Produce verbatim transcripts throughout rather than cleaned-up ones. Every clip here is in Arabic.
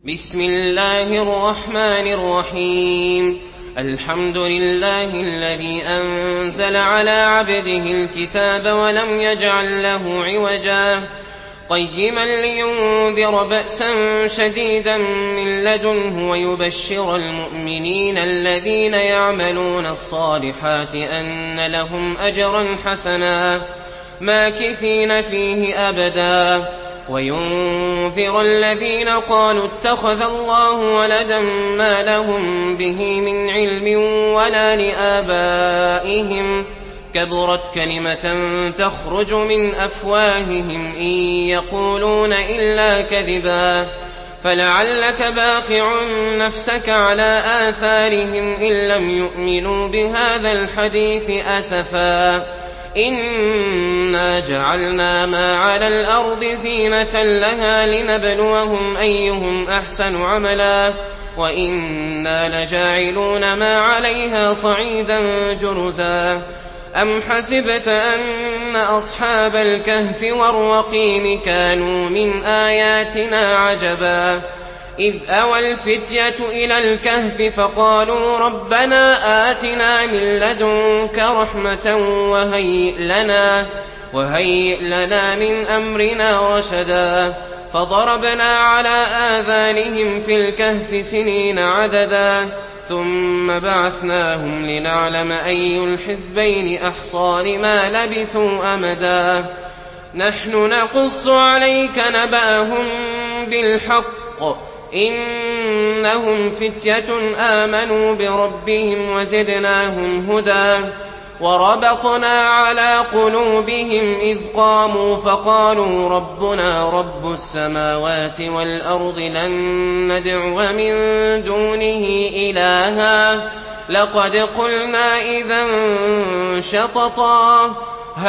بسم الله الرحمن الرحيم الحمد لله الذي أنزل على عبده الكتاب ولم يجعل له عوجا قيما لينذر بأسا شديدا من لدنه ويبشر المؤمنين الذين يعملون الصالحات أن لهم أجرا حسنا ماكثين فيه أبدا وينذر الذين قالوا اتخذ الله ولدا ما لهم به من علم ولا لآبائهم كبرت كلمة تخرج من أفواههم إن يقولون إلا كذبا فلعلك باخع نفسك على آثارهم إن لم يؤمنوا بهذا الحديث أسفا إنا جعلنا ما على الأرض زينة لها لنبلوهم أيهم أحسن عملا وإنا لجاعلون ما عليها صعيدا جرزا أم حسبت أن أصحاب الكهف والرقيم كانوا من آياتنا عجبا إذ أوى الفتية إلى الكهف فقالوا ربنا آتنا من لدنك رحمة وهيئ لنا, وهيئ لنا من أمرنا رشدا فضربنا على آذانهم في الكهف سنين عددا ثم بعثناهم لنعلم أي الحزبين أحصى لما لبثوا أمدا نحن نقص عليك نبأهم بالحق إنهم فتية آمنوا بربهم وزدناهم هدى وربطنا على قلوبهم إذ قاموا فقالوا ربنا رب السماوات والأرض لن ندعو من دونه إلها لقد قلنا إذا شططا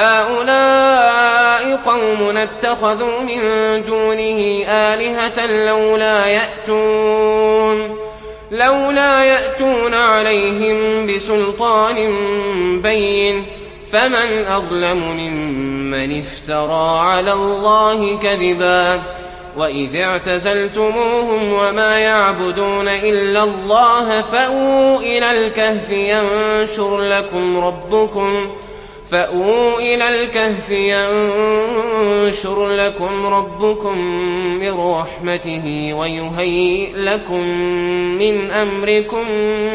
هؤلاء قوم اتخذوا من دونه آلهة لولا يأتون, لولا يأتون عليهم بسلطان بين فمن أظلم ممن افترى على الله كذبا وإذ اعتزلتموهم وما يعبدون إلا الله فأووا إلى الكهف ينشر لكم ربكم فأووا إلى الكهف ينشر لكم ربكم من رحمته ويهيئ لكم من أمركم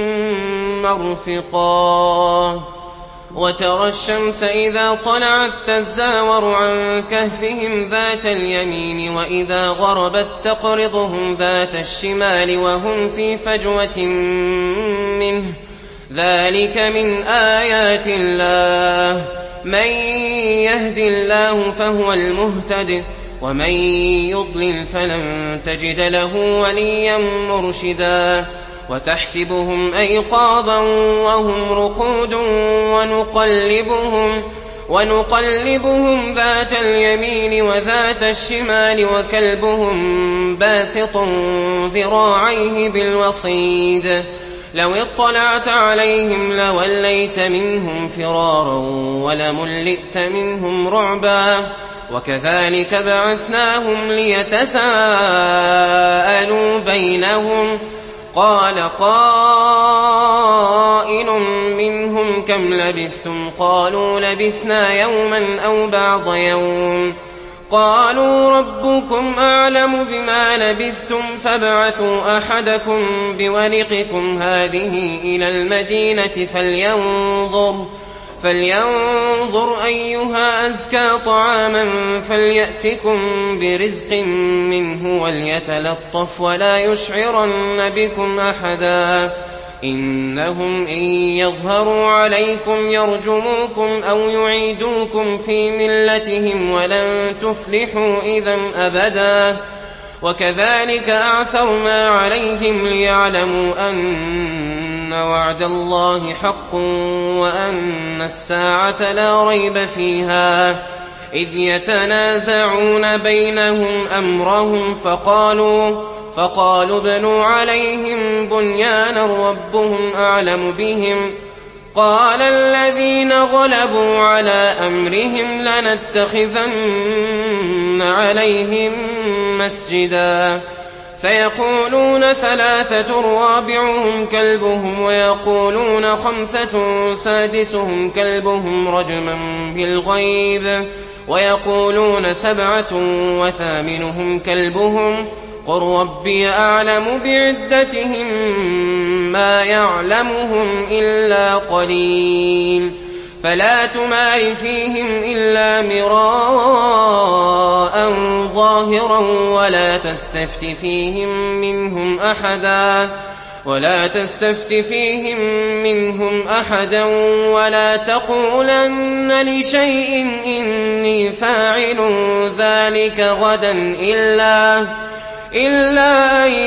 مرفقا وترى الشمس إذا طلعت تزاور عن كهفهم ذات اليمين وإذا غربت تقرضهم ذات الشمال وهم في فجوة منه ذلك من آيات الله من يهد الله فهو المهتد ومن يضلل فلن تجد له وليا مرشدا وتحسبهم أيقاظا وهم رقود ونقلبهم, ونقلبهم ذات اليمين وذات الشمال وكلبهم باسط ذراعيه بالوصيد لو اطلعت عليهم لوليت منهم فرارا ولملئت منهم رعبا وكذلك بعثناهم ليتساءلوا بينهم قال قائل منهم كم لبثتم قالوا لبثنا يوما أو بعض يوم قالوا ربكم أعلم بما لبثتم فابعثوا أحدكم بورقكم هذه إلى المدينة فلينظر, فلينظر أيها أزكى طعاما فليأتكم برزق منه وليتلطف ولا يشعرن بكم أحدا إنهم إن يظهروا عليكم يرجموكم أو يعيدوكم في ملتهم ولن تفلحوا إذا أبدا وكذلك أعثرنا عليهم ليعلموا أن وعد الله حق وأن الساعة لا ريب فيها إذ يتنازعون بينهم أمرهم فقالوا فقالوا ابنوا عليهم بنيانا ربهم أعلم بهم قال الذين غلبوا على أمرهم لنتخذن عليهم مسجدا سيقولون ثلاثة رابعهم كلبهم ويقولون خمسة سادسهم كلبهم رجما بالغيب ويقولون سبعة وثامنهم كلبهم قل ربي أعلم بعدتهم ما يعلمهم إلا قليل فلا تمار فيهم إلا مراء ظاهرا ولا تستفت فيهم منهم أحدا ولا تستفت فيهم منهم أحدا ولا تقولن لشيء إني فاعل ذلك غدا إلا إلا أن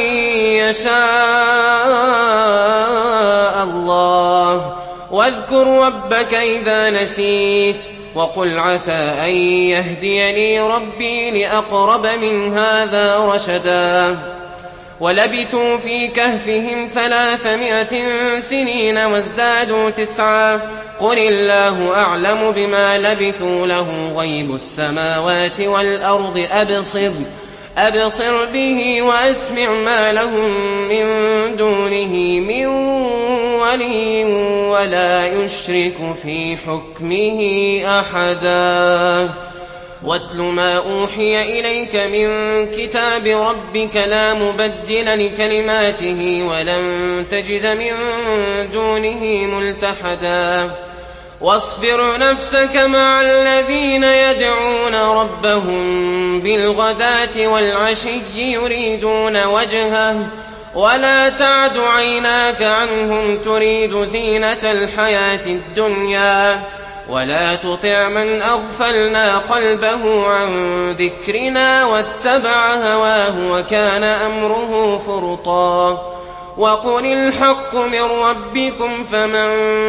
يشاء الله واذكر ربك إذا نسيت وقل عسى أن يهديني ربي لأقرب من هذا رشدا ولبثوا في كهفهم ثلاثمائة سنين وازدادوا تسعا قل الله أعلم بما لبثوا له غيب السماوات والأرض أبصر أبصر به وأسمع ما لهم من دونه من ولي ولا يشرك في حكمه أحدا واتل ما أوحي إليك من كتاب ربك لا مبدل لكلماته ولن تجد من دونه ملتحدا واصبر نفسك مع الذين يدعون ربهم بالغداة والعشي يريدون وجهه ولا تعد عيناك عنهم تريد زينة الحياة الدنيا ولا تطع من أغفلنا قلبه عن ذكرنا واتبع هواه وكان أمره فرطا وقل الحق من ربكم فمن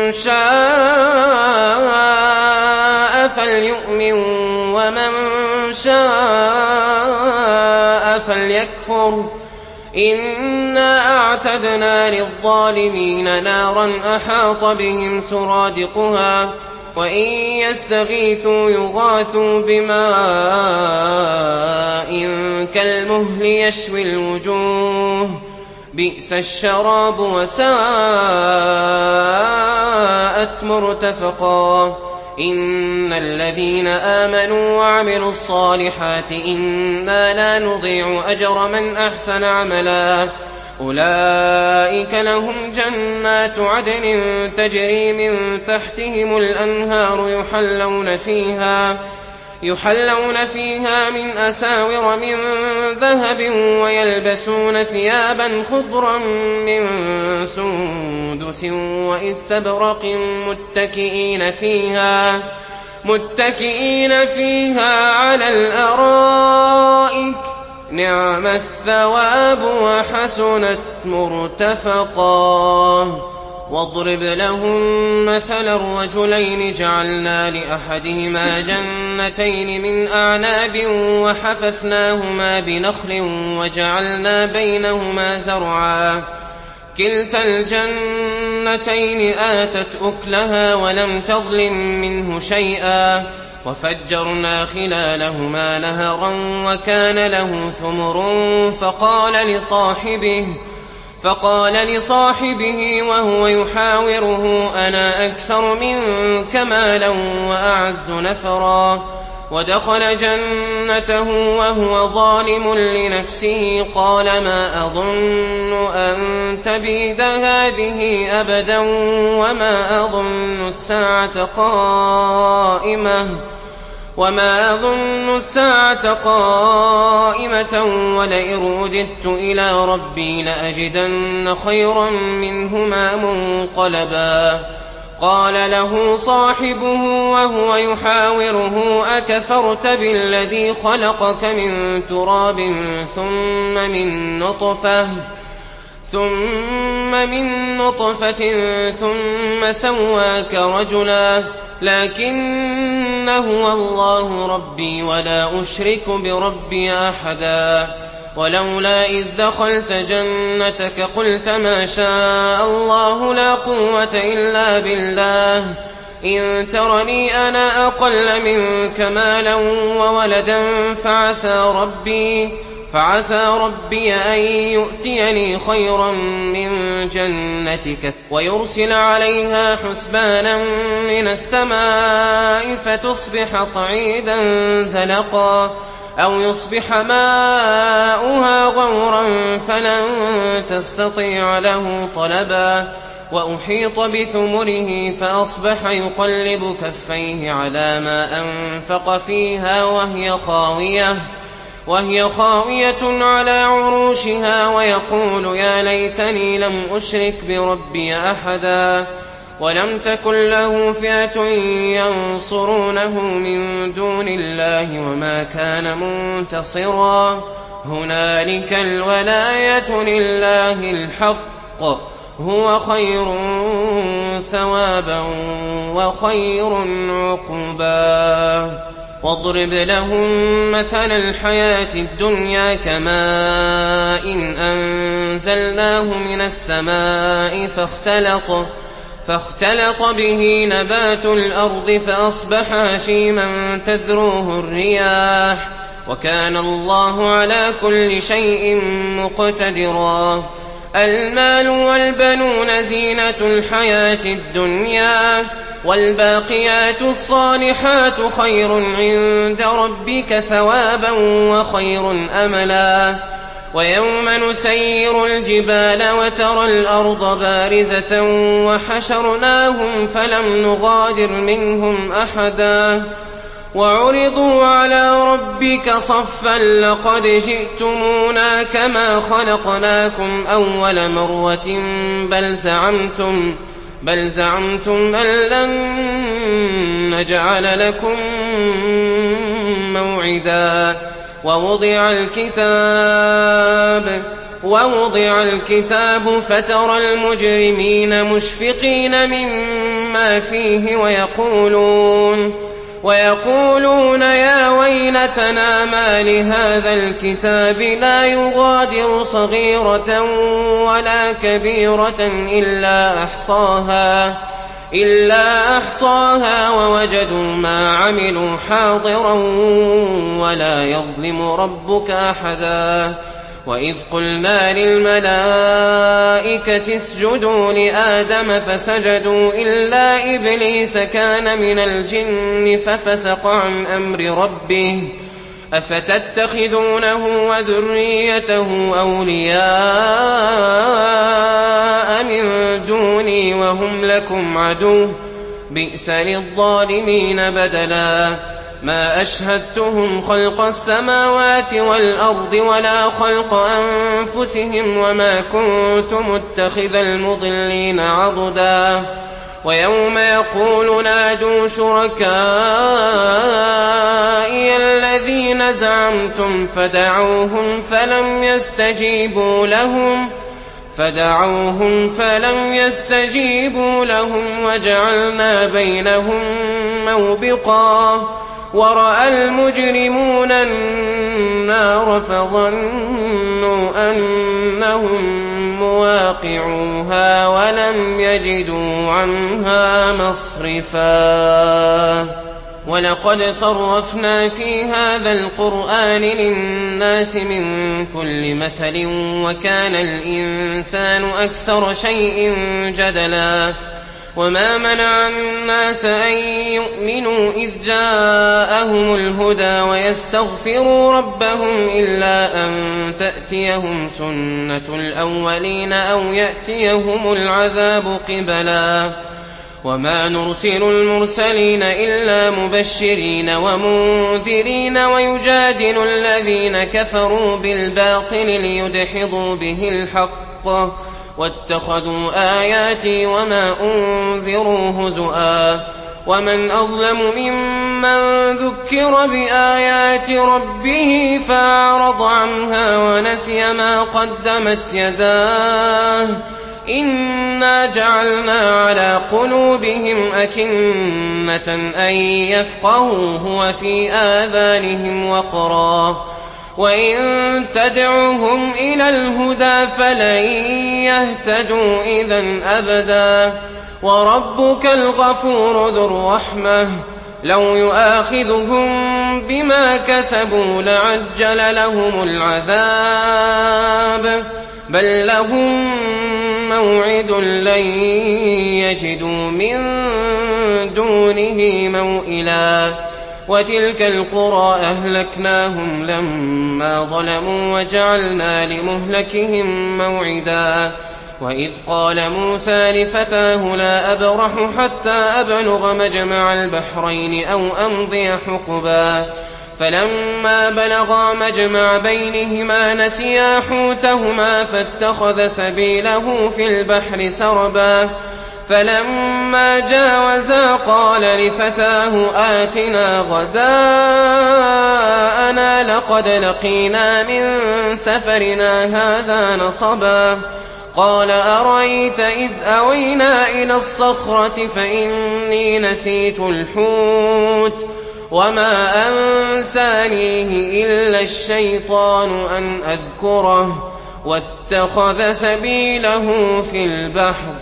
شاء فليؤمن ومن شاء فليكفر إنا أعتدنا للظالمين نارا أحاط بهم سرادقها وإن يستغيثوا يغاثوا بماء كالمهل يشوي الوجوه بئس الشراب وساءت مرتفقا إن الذين آمنوا وعملوا الصالحات إنا لا نضيع أجر من أحسن عملا أولئك لهم جنات عدن تجري من تحتهم الأنهار يحلون فيها يحلون فيها من أساور من ذهب ويلبسون ثيابا خضرا من سندس واستبرق متكئين فيها متكئين فيها على الأرائك نعم الثواب وحسنت مرتفقا واضرب لهم مثلا الرجلين جعلنا لأحدهما جنتين من أعناب وحففناهما بنخل وجعلنا بينهما زرعا كلتا الجنتين آتت أكلها ولم تظلم منه شيئا وفجرنا خلالهما نهرا وكان له ثمر فقال لصاحبه فقال لصاحبه وهو يحاوره أنا أكثر منك مالا وأعز نفرا ودخل جنته وهو ظالم لنفسه قال ما أظن أن تبيد هذه أبدا وما أظن الساعة قائمة وما أظن الساعة قائمة ولئن رددت إلى ربي لأجدن خيرا منهما منقلبا قال له صاحبه وهو يحاوره أكفرت بالذي خلقك من تراب ثم من نطفة ثم من نطفة ثم سواك رجلا لكن هو الله ربي ولا أشرك بربي أحدا ولولا إذ دخلت جنتك قلت ما شاء الله لا قوة إلا بالله إن ترني أنا أقل منك مالا وولدا فعسى ربي فعسى ربي أن يؤتيني خيرا من جنتك ويرسل عليها حسبانا من السماء فتصبح صعيدا زلقا أو يصبح ماؤها غورا فلن تستطيع له طلبا وأحيط بثمره فأصبح يقلب كفيه على ما أنفق فيها وهي خاوية وهي خاوية على عروشها ويقول يا ليتني لم أشرك بربي أحدا ولم تكن له فئة ينصرونه من دون الله وما كان منتصرا هنالك الولاية لله الحق هو خير ثوابا وخير عقبا واضرب لهم مثل الحياة الدنيا كماء إن أنزلناه من السماء فاختلط فاختلط به نبات الأرض فأصبح هشيما تذروه الرياح وكان الله على كل شيء مقتدرا المال والبنون زينة الحياة الدنيا والباقيات الصالحات خير عند ربك ثوابا وخير أملا ويوم نسير الجبال وترى الأرض بارزة وحشرناهم فلم نغادر منهم أحدا وعرضوا على ربك صفا لقد جئتمونا كما خلقناكم أول مرة بل زعمتم بل زعمتم أن لن نجعل لكم موعدا ووضع الكتاب ووضع الكتاب فترى المجرمين مشفقين مما فيه ويقولون ويقولون يا ويلتنا ما لهذا الكتاب لا يغادر صغيرة ولا كبيرة إلا أحصاها إلا أحصاها ووجدوا ما عملوا حاضرا ولا يظلم ربك أحدا وإذ قلنا للملائكة اسجدوا لآدم فسجدوا إلا إبليس كان من الجن ففسق عن أمر ربه أفتتخذونه وذريته أولياء من دوني وهم لكم عدو بئس للظالمين بدلا ما أشهدتهم خلق السماوات والأرض ولا خلق أنفسهم وما كنت متخذ المضلين عضدا ويوم يقول نادوا شركائي الذين زعمتم فدعوهم فلم يستجيبوا لهم فدعوهم فلم يستجيبوا لهم وجعلنا بينهم موبقا ورأى المجرمون النار فظنوا أنهم مواقعوها ولم يجدوا عنها مصرفا ولقد صرفنا في هذا القرآن للناس من كل مثل وكان الإنسان أكثر شيء جدلا وما منع الناس أن يؤمنوا إذ جاءهم الهدى ويستغفروا ربهم إلا أن تأتيهم سنة الأولين أو يأتيهم العذاب قبلا وما نرسل المرسلين إلا مبشرين ومنذرين ويجادل الذين كفروا بالباطل ليدحضوا به الحق واتخذوا آياتي وما أنذروا هزؤا ومن أظلم ممن ذكر بآيات ربه فأعرض عنها ونسي ما قدمت يداه إنا جعلنا على قلوبهم أكنة أن يفقهوه وفي آذانهم وقرا وإن تدعوهم إلى الهدى فلن يهتدوا إذا أبدا وربك الغفور ذو الرحمة لو يؤاخذهم بما كسبوا لعجل لهم العذاب بل لهم موعد لن يجدوا من دونه موئلا وتلك القرى أهلكناهم لما ظلموا وجعلنا لمهلكهم موعدا وإذ قال موسى لفتاه لا أبرح حتى أبلغ مجمع البحرين أو أمضي حقبا فلما بلغا مجمع بينهما نسيا حوتهما فاتخذ سبيله في البحر سربا فلما جاوزا قال لفتاه آتنا غداءنا لقد لقينا من سفرنا هذا نصبا قال أرأيت إذ أوينا إلى الصخرة فإني نسيت الحوت وما أنسانيه إلا الشيطان أن أذكره واتخذ سبيله في البحر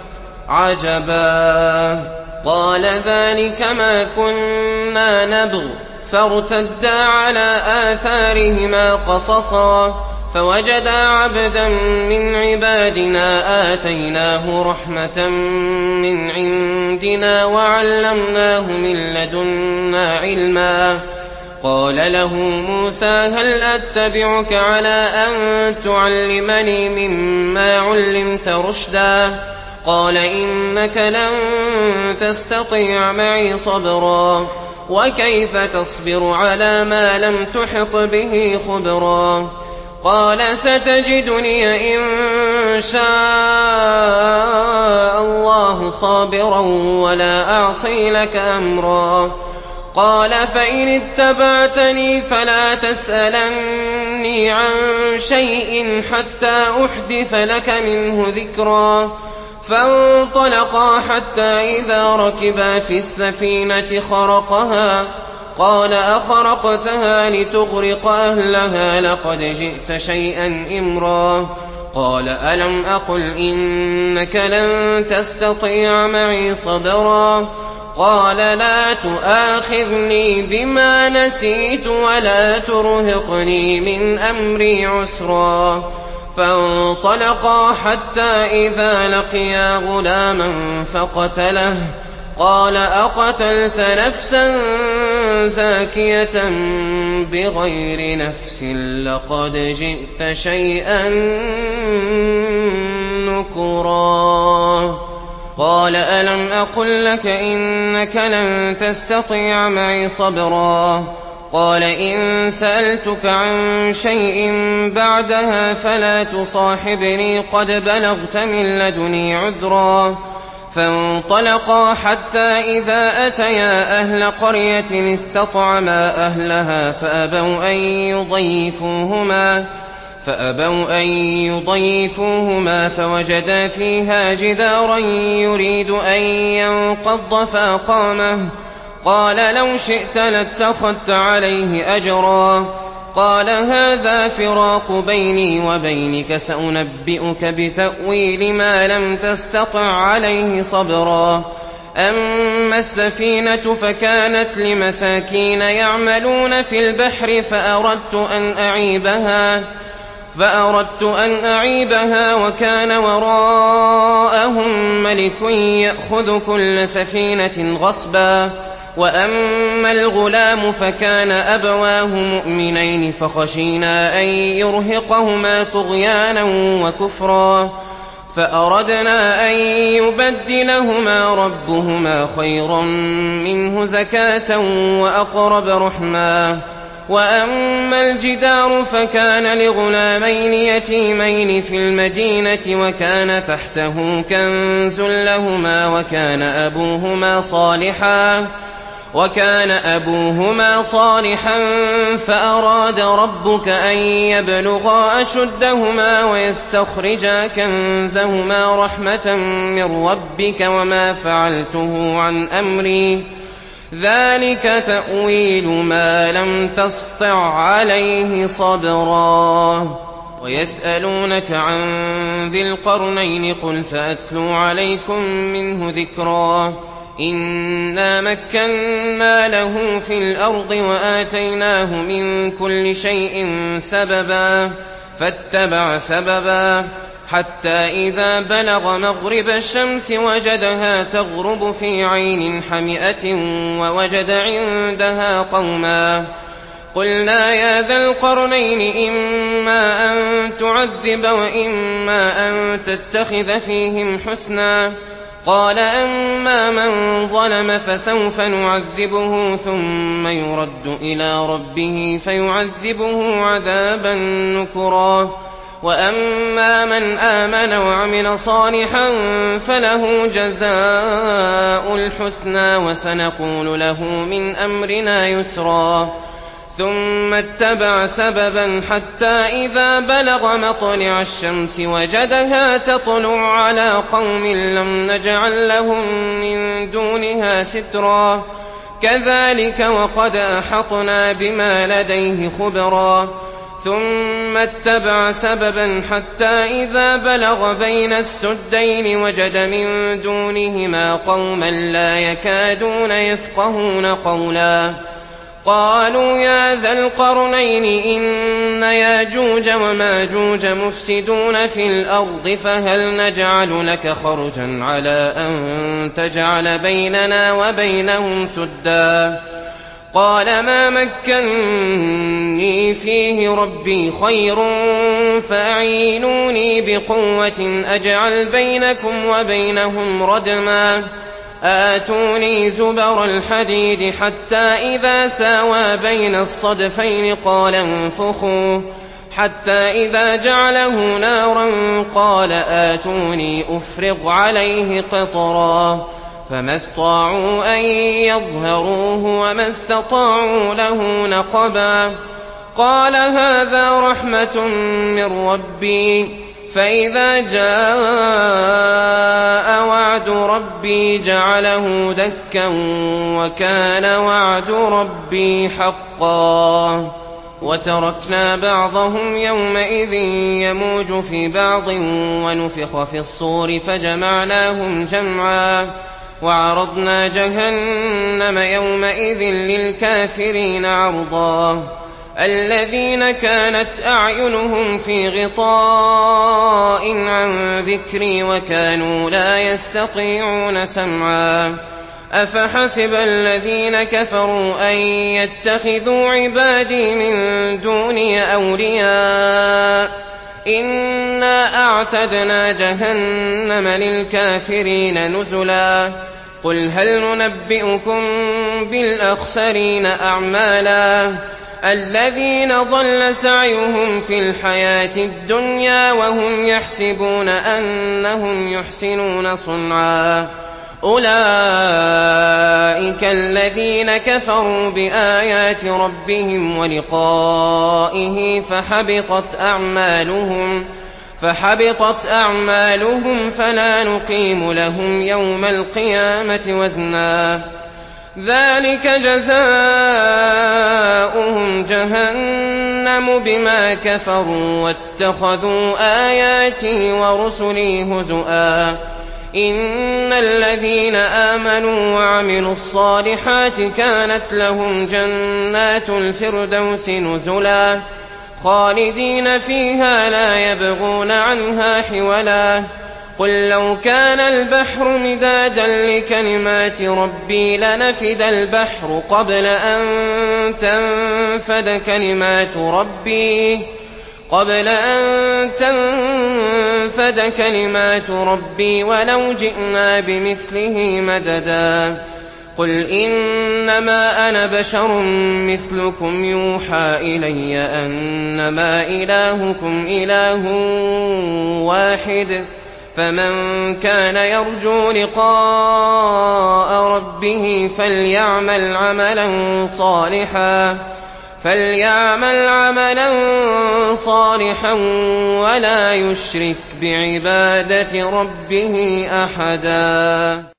عجبا قال ذلك ما كنا نبغ فارتدا على آثارهما قصصا فوجدا عبدا من عبادنا آتيناه رحمة من عندنا وعلمناه من لدنا علما قال له موسى هل أتبعك على أن تعلمني مما علمت رشدا قال إنك لن تستطيع معي صبرا وكيف تصبر على ما لم تحط به خبرا قال ستجدني إن شاء الله صابرا ولا أعصي لك أمرا قال فإن اتبعتني فلا تسألني عن شيء حتى أحدث لك منه ذكرا فانطلقا حتى إذا ركبا في السفينة خرقها قال أخرقتها لتغرق أهلها لقد جئت شيئا إمرا قال ألم أقل إنك لن تستطيع معي صبرا قال لا تؤاخذني بما نسيت ولا ترهقني من أمري عسرا فانطلقا حتى إذا لقيا غلاما فقتله قال أقتلت نفسا زاكية بغير نفس لقد جئت شيئا نكرا قال ألم أقل لك إنك لن تستطيع معي صبرا قال إن سألتك عن شيء بعدها فلا تصاحبني قد بلغت من لدني عذرا فانطلقا حتى إذا أتيا أهل قرية استطعما أهلها فأبوا أن يضيفوهما فأبوا أن يضيفوهما فوجدا فيها جدارا يريد أن ينقض فأقامه قال لو شئت لاتخذت عليه أجرا قال هذا فراق بيني وبينك سأنبئك بتأويل ما لم تستطع عليه صبرا أما السفينة فكانت لمساكين يعملون في البحر فأردت أن أعيبها فأردت أن أعيبها وكان وراءهم ملك يأخذ كل سفينة غصبا وأما الغلام فكان أبواه مؤمنين فخشينا أن يرهقهما طغيانا وكفرا فأردنا أن يبدلهما ربهما خيرا منه زكاة وأقرب رحما وأما الجدار فكان لغلامين يتيمين في المدينة وكان تحته كنز لهما وكان أبوهما صالحا وكان أبوهما صالحا فأراد ربك أن يبلغا أشدهما ويستخرجا كنزهما رحمة من ربك وما فعلته عن أمري ذلك تأويل ما لم تسطع عليه صبرا ويسألونك عن ذي القرنين قل سأتلو عليكم منه ذكرا إِنَّا مَكَّنَّا لَهُ فِي الْأَرْضِ وَآتَيْنَاهُ مِن كُلِّ شَيْءٍ سَبَبًا فَاتَّبَعَ سَبَبًا حَتَّىٰ إِذَا بَلَغَ مَغْرِبَ الشَّمْسِ وَجَدَهَا تَغْرُبُ فِي عَيْنٍ حَمِئَةٍ وَوَجَدَ عِندَهَا قَوْمًا قُلْنَا يَا ذَا الْقَرْنَيْنِ إِمَّا أَن تُعَذِّبَ وَإِمَّا أَن تَتَّخِذَ فِيهِمْ حُسْنًا قَالَ أَمَّا مَن ظَلَمَ فَسَوْفَ نُعَذِّبُهُ ثُمَّ يُرَدُّ إِلَىٰ رَبِّهِ فَيُعَذِّبُهُ عَذَابًا نُّكْرًا وَأَمَّا مَنْ آمَنَ وَعَمِلَ صَالِحًا فَلَهُ جَزَاءُ الْحُسْنَىٰ وَسَنَقُولُ لَهُ مِنْ أَمْرِنَا يُسْرًا ثُمَّ اتَّبَعَ سَبَبًا حَتَّىٰ إِذَا بَلَغَ مَطْلِعَ الشَّمْسِ وَجَدَهَا تَطْلُعُ عَلَىٰ قَوْمٍ لَّمْ نَجْعَل لَّهُم مِّن دُونِهَا سِتْرًا كَذَٰلِكَ وَقَدْ أَحَطْنَا بِمَا لَدَيْهِ خُبْرًا ثُمَّ اتَّبَعَ سَبَبًا حَتَّىٰ إِذَا بَلَغَ بَيْنَ السُّدَّيْنِ وَجَدَ مِن دُونِهِمَا قَوْمًا لَّا يَكَادُونَ يَفْقَهُونَ قَوْلًا قَالُوا يَا ذَا الْقَرْنَيْنِ إِنَّ يَأْجُوجَ وَمَأْجُوجَ مُفْسِدُونَ فِي الْأَرْضِ فَهَلْ نَجْعَلُ لَكَ خَرْجًا عَلَىٰ أَن تَجْعَلَ بَيْنَنَا وَبَيْنَهُمْ سُدًّا قَالَ مَا مَكَّنِّي فِيهِ رَبِّي خَيْرٌ فَأَعِينُونِي بِقُوَّةٍ أَجْعَلْ بَيْنَكُمْ وَبَيْنَهُمْ رَدْمًا آتوني زبر الحديد حتى إذا ساوى بين الصدفين قال انفخوا حتى إذا جعله نارا قال آتوني أفرغ عليه قطرا فما استطاعوا أن يظهروه وما استطاعوا له نقبا قال هذا رحمة من ربي فإذا جاء وعد ربي جعله دكا وكان وعد ربي حقا وتركنا بعضهم يومئذ يموج في بعض ونفخ في الصور فجمعناهم جمعا وعرضنا جهنم يومئذ للكافرين عرضا الذين كانت أعينهم في غطاء عن ذكري وكانوا لا يستطيعون سمعا أفحسب الذين كفروا أن يتخذوا عبادي من دوني أولياء إنا أعتدنا جهنم للكافرين نزلا قل هل ننبئكم بالأخسرين أعمالا الذين ضل سعيهم في الحياة الدنيا وهم يحسبون أنهم يحسنون صنعا أولئك الذين كفروا بآيات ربهم ولقائه فحبطت أعمالهم فحبطت أعمالهم فلا نقيم لهم يوم القيامة وزنا ذلك جزاؤهم جهنم بما كفروا واتخذوا آياتي ورسلي هزؤا إن الذين آمنوا وعملوا الصالحات كانت لهم جنات الفردوس نزلا خالدين فيها لا يبغون عنها حولا قل لو كان البحر مدادا لكلمات ربي لنفد البحر قبل أن تنفد كلمات ربي قبل أن تنفد كلمات ربي ولو جئنا بمثله مددا قل إنما أنا بشر مثلكم يوحى إلي أنما إلهكم إله واحد فمن كان يرجو لقاء ربه فليعمل عملا صالحا فليعمل عملا صالحا ولا يشرك بعبادة ربه أحدا.